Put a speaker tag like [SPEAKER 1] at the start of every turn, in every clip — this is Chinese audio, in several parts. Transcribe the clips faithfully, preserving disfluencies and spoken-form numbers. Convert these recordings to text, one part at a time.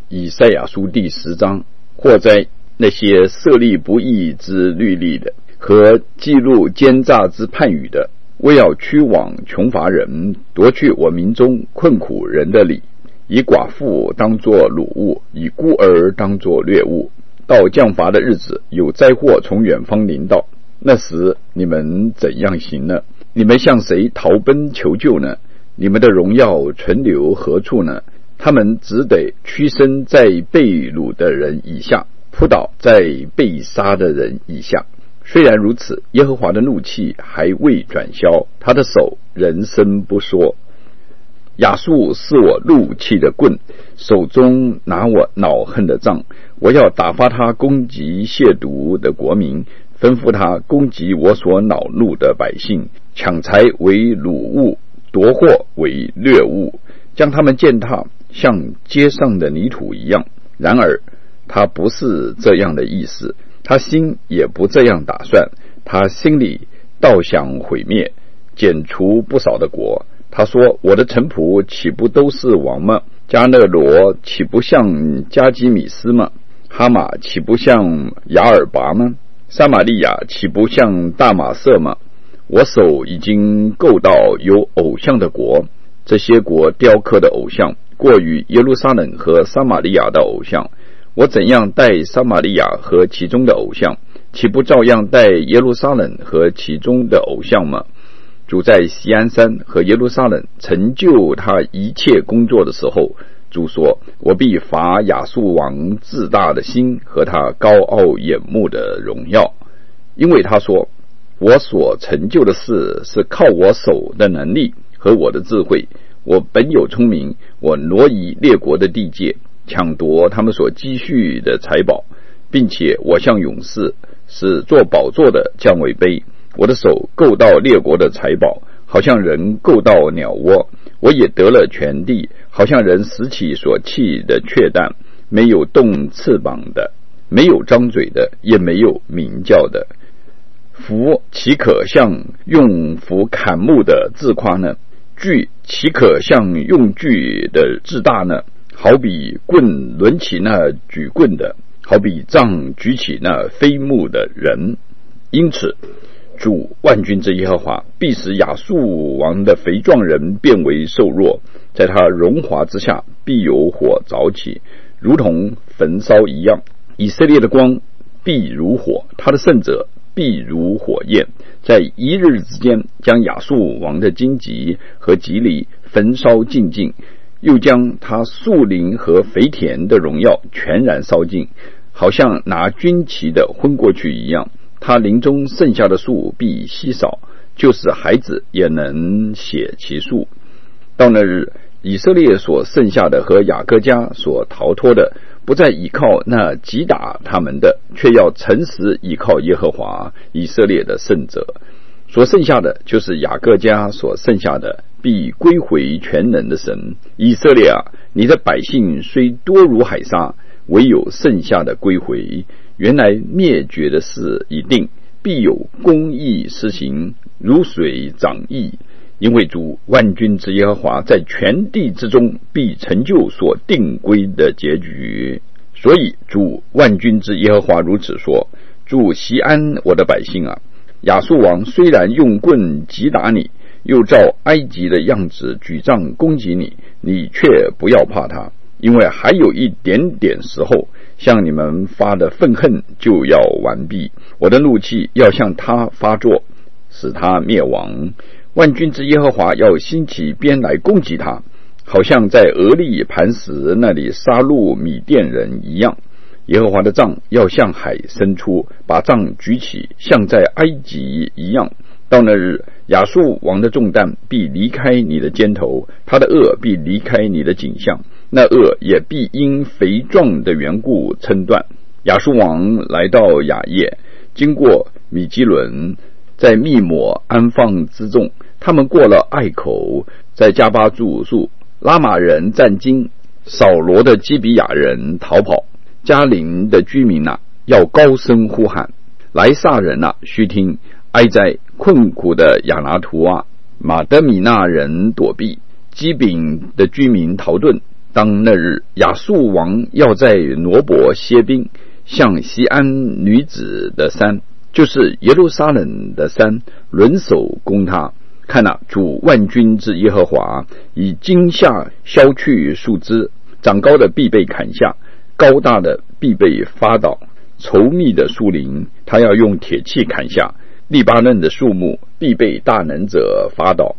[SPEAKER 1] 以赛亚书第十章，或在那些设立不义之律例的和记录奸诈之判语的，为要驱往穷乏人，夺去我民中困苦人的理，以寡妇当作掳物，以孤儿当作掠物。到降罚的日子，有灾祸从远方临到，那时你们怎样行呢？你们向谁逃奔求救呢？你们的荣耀存留何处呢？他们只得屈身在被掳的人以下，扑倒在被杀的人以下。虽然如此，耶和华的怒气还未转消，他的手仍伸不缩。亚述是我怒气的棍，手中拿我恼恨的杖，我要打发他攻击亵渎的国民，吩咐他攻击我所恼怒的百姓，抢财为掳物，夺货为掠物，将他们践踏像街上的泥土一样。然而他不是这样的意思，他心也不这样打算，他心里倒想毁灭，剪除不少的国。他说，我的臣仆岂不都是王吗？加勒罗岂不像加基米斯吗？哈马岂不像雅尔拔吗？撒玛利亚岂不像大马色吗？我手已经够到有偶像的国，这些国雕刻的偶像过于耶路撒冷和撒玛利亚的偶像。我怎样待撒玛利亚和其中的偶像，岂不照样待耶路撒冷和其中的偶像吗？主在锡安山和耶路撒冷成就他一切工作的时候，主说，我必罚亚述王自大的心和他高傲眼目的荣耀，因为他说，我所成就的事是靠我手的能力和我的智慧，我本有聪明，我挪移列国的地界，抢夺他们所积蓄的财宝，并且我像勇士，使做宝座的降为卑。我的手够到列国的财宝，好像人够到鸟窝。我也得了全地，好像人拾起所弃的雀蛋，没有动翅膀的，没有张嘴的，也没有鸣叫的。斧岂可像用斧砍木的自夸呢？锯岂可像用锯的自大呢？好比棍抡起那举棍的，好比杖举起那飞木的人。因此主万军之耶和华必使亚述王的肥壮人变为瘦弱，在他荣华之下必有火着起，如同焚烧一样。以色列的光必如火，他的圣者必如火焰，在一日之间将亚述王的荆棘和蒺藜焚烧尽尽，又将他树林和肥田的荣耀全然烧尽，好像拿军旗的昏过去一样。他林中剩下的树必稀少，就是孩子也能写其数。到那日，以色列所剩下的和雅各家所逃脱的，不再倚靠那击打他们的，却要诚实倚靠耶和华以色列的圣者。所剩下的就是雅各家所剩下的，必归回全能的神。以色列啊，你的百姓虽多如海沙，唯有剩下的归回。原来灭绝的事已定，必有公义施行，如水涨溢。因为主万军之耶和华在全地之中必成就所定规的结局。所以主万军之耶和华如此说，主锡安我的百姓啊，亚述王虽然用棍击打你，又照埃及的样子举杖攻击你，你却不要怕他，因为还有一点点时候，向你们发的愤恨就要完毕，我的怒气要向他发作，使他灭亡。万军之耶和华要兴起鞭来攻击他，好像在俄利磐石那里杀戮米甸人一样。耶和华的杖要向海伸出，把杖举起，像在埃及一样。到那日，亚述王的重担必离开你的肩头，他的恶必离开你的颈项，那恶也必因肥壮的缘故撑断。亚述王来到雅业，经过米基伦，在密抹安放之众，他们过了隘口，在加巴住宿。拉玛人战惊，扫罗的基比亚人逃跑。加林的居民啊，要高声呼喊。莱萨人啊，须听。哀哉，困苦的亚拿图啊，马德米纳人躲避，基丙的居民逃遁， 当那日，亚述王要在挪伯歇兵，向锡安女子的山，就是耶路撒冷的山，轮手攻他。看哪，主万军之耶和华以惊吓削去树枝，长高的必被砍下，高大的必被发倒，稠密的树林他要用铁器砍下，利巴嫩的树木必被大能者发倒。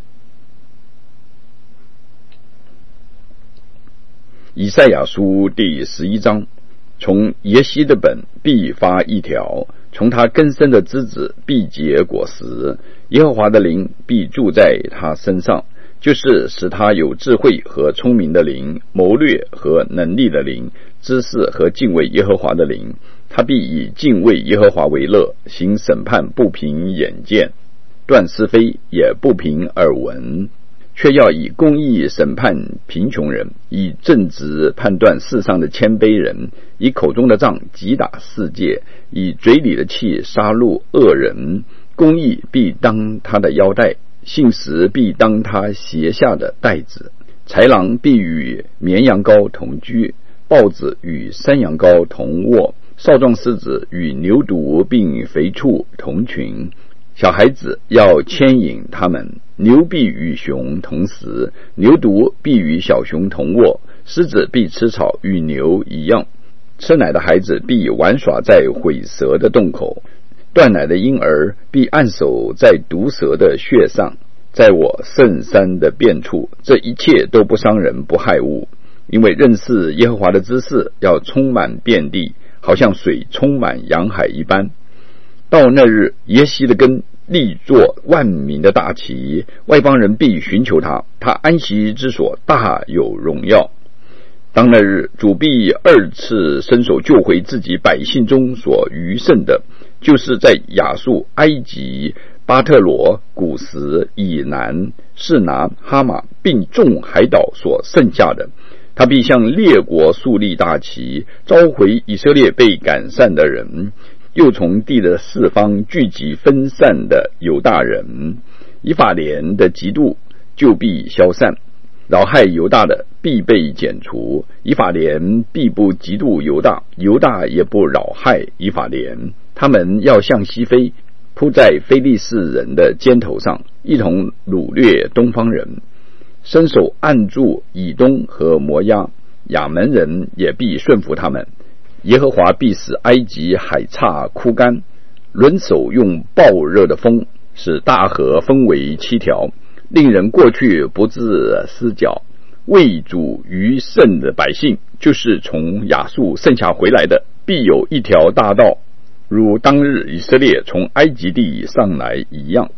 [SPEAKER 1] 以赛亚书第十一章，从耶西的本必发一条，从他根生的枝子必结果实，耶和华的灵必住在他身上，就是使他有智慧和聪明的灵，谋略和能力的灵，知识和敬畏耶和华的灵。他必以敬畏耶和华为乐，行审判不凭眼见，断是非也不凭耳闻，却要以公义审判贫穷人，以正直判断世上的谦卑人，以口中的杖击打世界，以嘴里的气杀戮恶人。公义必当他的腰带，信实必当他鞋下的带子。豺狼必与绵羊羔同居，豹子与山羊羔同卧，少壮狮子与牛犊并肥畜同群。小孩子要牵引他们，牛必与熊同食，牛犊必与小熊同卧，狮子必吃草，与牛一样。吃奶的孩子必玩耍在毁蛇的洞口，断奶的婴儿必按手在毒蛇的穴上。在我圣山的遍处，这一切都不伤人不害物，因为认识耶和华的知识要充满遍地，好像水充满洋海一般。到那日，耶西的根立作万民的大旗，外邦人必寻求他，他安息之所大有荣耀。当那日，主必二次伸手救回自己百姓中所余剩的，就是在亚述、埃及、巴特罗、古时、以南、示拿、哈马并众海岛所剩下的。他必向列国树立大旗，召回以色列被赶散的人，又从地的四方聚集分散的犹大人。以法莲的嫉妒就必消散，扰害犹大的必被剪除。以法莲必不嫉妒犹大，犹大也不扰害以法莲。他们要向西飞，扑在非利士人的肩头上，一同掳掠东方人，伸手按住以东和摩押，亚门人也必顺服他们。耶和华必使埃及海岔枯干，轮手用暴热的风使大河分为七条，令人过去不致失脚。为主余剩的百姓，就是从亚述剩下回来的，必有一条大道，如当日以色列从埃及地上来一样。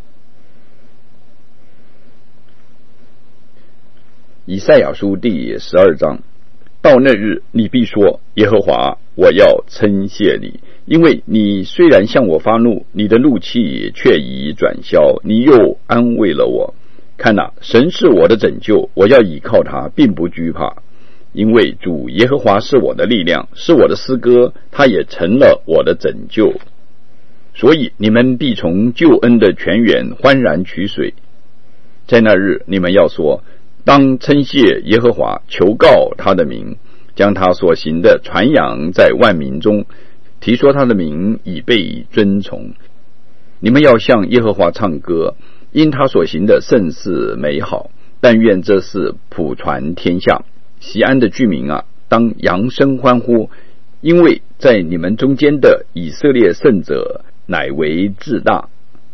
[SPEAKER 1] 以赛亚书第十二章，到那日，你必说：耶和华，我要称谢你，因为你虽然向我发怒，你的怒气却已转消，你又安慰了我。看哪，神是我的拯救，我要倚靠他，并不惧怕。因为主耶和华是我的力量，是我的诗歌，他也成了我的拯救。所以你们必从救恩的泉源欢然取水。在那日，你们要说：当称谢耶和华，求告他的名，将他所行的传扬在万民中，提说他的名已被尊崇。你们要向耶和华唱歌，因他所行的甚是美好，但愿这事普传天下。锡安的居民啊，当扬声欢呼，因为在你们中间的以色列圣者乃为至大。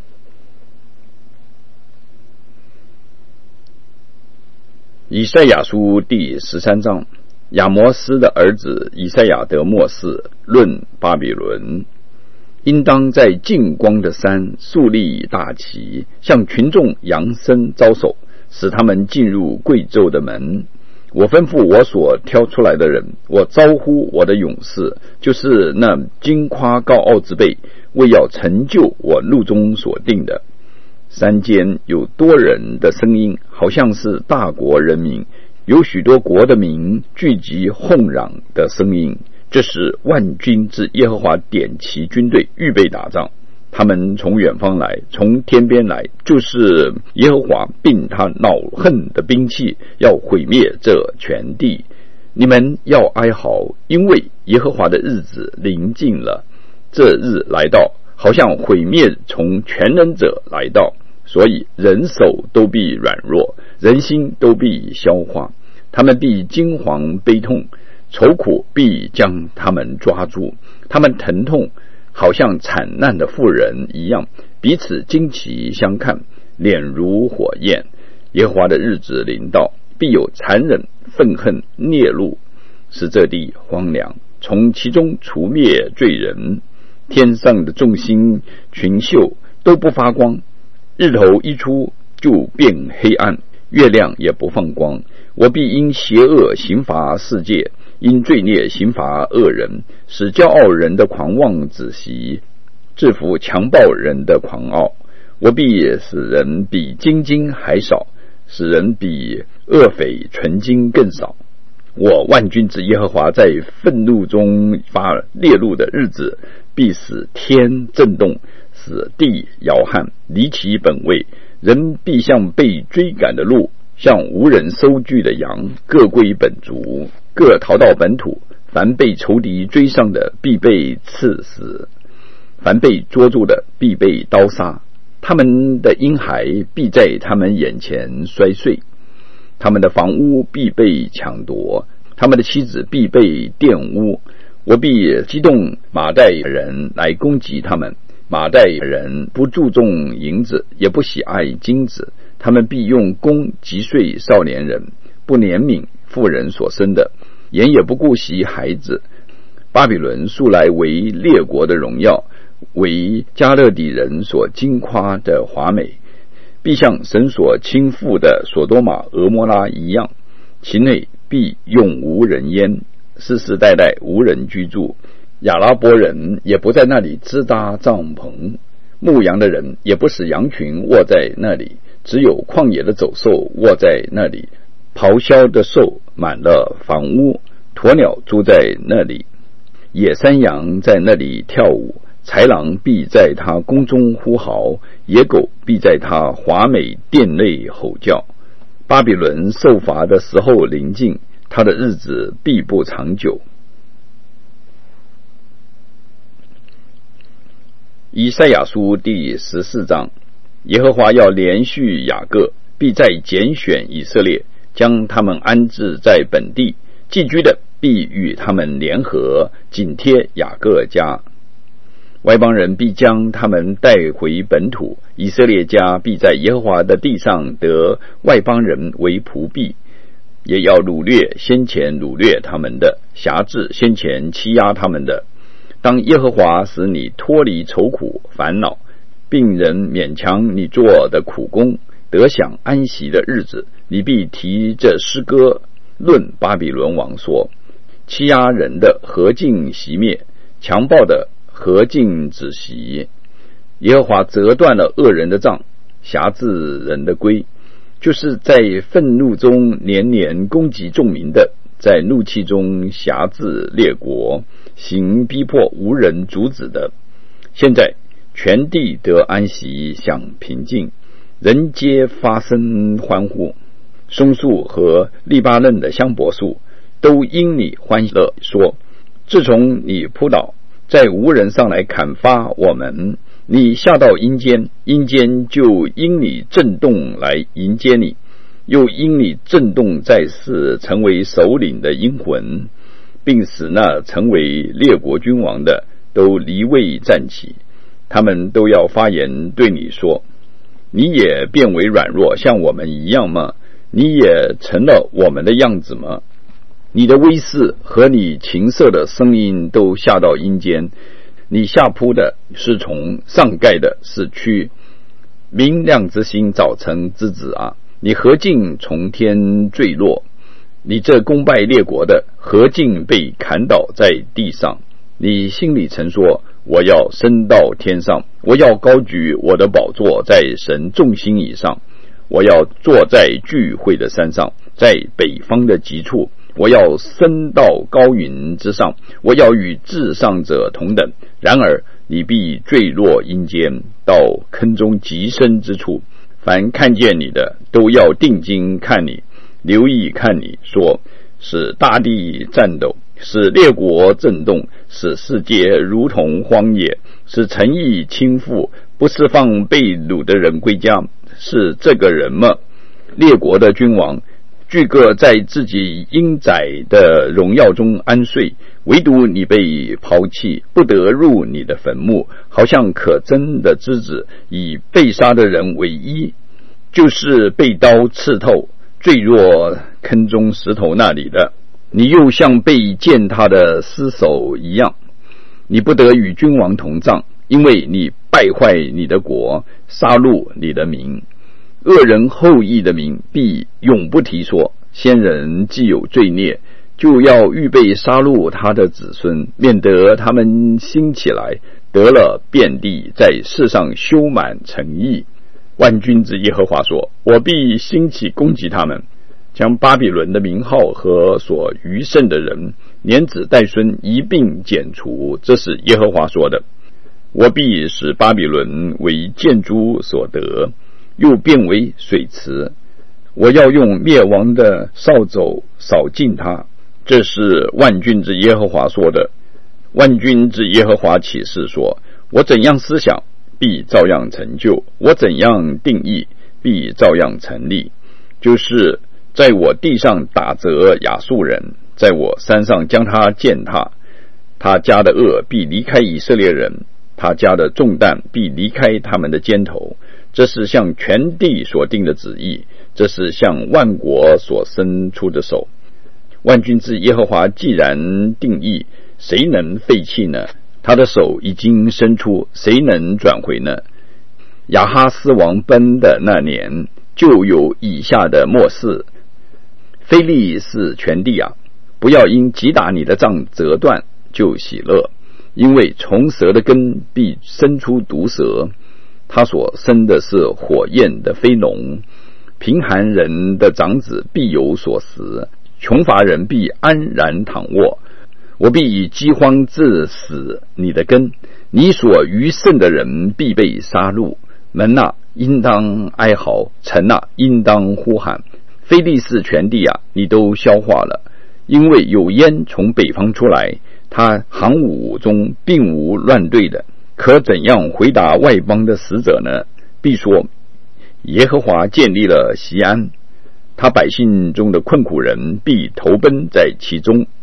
[SPEAKER 1] 以赛亚书第十三章，亚摩斯的儿子以赛亚得末世，论巴比伦。应当在近光的山树立大旗，向群众扬声招手，使他们进入贵胄的门。我吩咐我所挑出来的人，我招呼我的勇士，就是那矜夸高傲之辈，为要成就我路中所定的。山间有多人的声音，好像是大国人民，有许多国的民聚集哄嚷的声音。这时万军之耶和华点齐军队，预备打仗。他他们从远方来，从天边来，就是耶和华并他恼恨的兵器，要毁灭这全地。你们要哀嚎，因为耶和华的日子临近了，这日来到，好像毁灭从全能者来到，所以人手都必软弱，人心都必消化，他们必惊惶悲痛，愁苦必将他们抓住，他们疼痛好像惨难的妇人一样，彼此惊奇相看，脸如火焰。耶和华的日子临到，必有残忍愤恨孽怒，使这地荒凉，从其中除灭罪人。天上的众星群宿都不发光，日头一出就变黑暗，月亮也不放光。我必因邪恶刑罚世界，因罪孽刑罚恶人，使骄傲人的狂妄止息，制服强暴人的狂傲。我必使人比金金还少，使人比恶匪纯金更少。我万军之耶和华在愤怒中发烈怒的日子，必使天震动，使地摇撼，离其本位。人必像被追赶的鹿，像无人收据的羊，各归本族，各逃到本土。凡被仇敌追上的，必被刺死；凡被捉住的，必被刀杀。他们的婴孩必在他们眼前摔碎，他们的房屋必被抢夺，他们的妻子必被玷污。我必激动马代人来攻击他们，马代人不注重银子，也不喜爱金子，他们必用弓击碎少年人，不怜悯妇人所生的，眼也不顾惜孩子。巴比伦素来为列国的荣耀，为加勒底人所惊夸的华美，必像神所倾覆的所多玛俄摩拉一样，其内必永无人烟，世世代代无人居住。亚拉伯人也不在那里支搭帐篷，牧羊的人也不使羊群卧在那里，只有旷野的走兽卧在那里，咆哮的兽满了房屋，鸵鸟住在那里，野山羊在那里跳舞，豺狼必在他宫中呼嚎，野狗必在他华美殿内吼叫。巴比伦受罚的时候临近，他的日子必不长久。以赛亚书第十四章，耶和华要连续雅各，必再拣选以色列，将他们安置在本地，寄居的必与他们联合，紧贴雅各家。外邦人必将他们带回本土，以色列家必在耶和华的地上得外邦人为仆婢，也要掳掠先前掳掠他们的，辖制先前欺压他们的。当耶和华使你脱离愁苦烦恼，并人勉强你做的苦工，得享安息的日子，你必提这诗歌论巴比伦王说：欺压人的何竟熄灭，强暴的何竟止息。耶和华折断了恶人的杖，辖制人的规，就是在愤怒中连连攻击众民的，在怒气中辖制列国，行逼迫无人阻止的。现在全地得安息，享平静，人皆发声欢呼。松树和利巴嫩的香柏树都因你欢乐，说：自从你扑倒，在无人上来砍伐我们，你下到阴间，阴间就因你震动来迎接你，又因你震动在世，成为首领的阴魂，并使那成为列国君王的都离位站起。他们都要发言对你说：你也变为软弱，像我们一样吗？你也成了我们的样子吗？你的威势和你琴瑟的声音都下到阴间，你下扑的是虫，上盖的是蛆。明亮之星，早晨之子啊，你何竟从天坠落？你这攻败列国的，何竟被砍倒在地上？你心里曾说：我要升到天上，我要高举我的宝座在神众星以上，我要坐在聚会的山上，在北方的极处，我要升到高云之上，我要与至上者同等。然而你必坠落阴间，到坑中极深之处。凡看见你的，都要定睛看你，留意看你，说：使大地颤抖，使列国震动，使世界如同荒野，使城邑倾覆，不释放被掳的人归家。是这个人吗？列国的君王俱各在自己阴宅的荣耀中安睡，唯独你被抛弃，不得入你的坟墓，好像可憎的枝子，以被杀的人为衣，就是被刀刺透，坠落坑中石头那里的。你又像被践踏的尸首一样，你不得与君王同葬，因为你败坏你的国，杀戮你的民。恶人后裔的名必永不提说，先人既有罪孽，就要预备杀戮他的子孙，免得他们兴起来，得了遍地，在世上修满城邑。万军之耶和华说：我必兴起攻击他们，将巴比伦的名号和所余剩的人，连子带孙一并剪除。这是耶和华说的。我必使巴比伦为建筑所得，又变为水池，我要用灭亡的扫帚扫尽它。这是万军之耶和华说的。万军之耶和华启示说：我怎样思想，必照样成就；我怎样定义，必照样成立。就是在我地上打折亚述人，在我山上将他践踏。他家的恶必离开以色列人，他家的重担必离开他们的肩头。这是向全地所定的旨意，这是向万国所伸出的手。万军之耶和华既然定义，谁能废弃呢？他的手已经伸出，谁能转回呢？亚哈斯王崩的那年，就有以下的末世。非利士全地啊，不要因击打你的杖折断就喜乐，因为从蛇的根必生出毒蛇，他所生的是火焰的飞龙。贫寒人的长子必有所食，穷乏人必安然躺卧。我必以饥荒致死你的根，你所余剩的人必被杀戮。门啊，应当哀嚎；城啊，应当呼喊。非利士全地啊，你都消化了，因为有烟从北方出来，他行伍中并无乱队的。可怎样回答外邦的使者呢？必说：耶和华建立了锡安，他百姓中的困苦人必投奔在其中。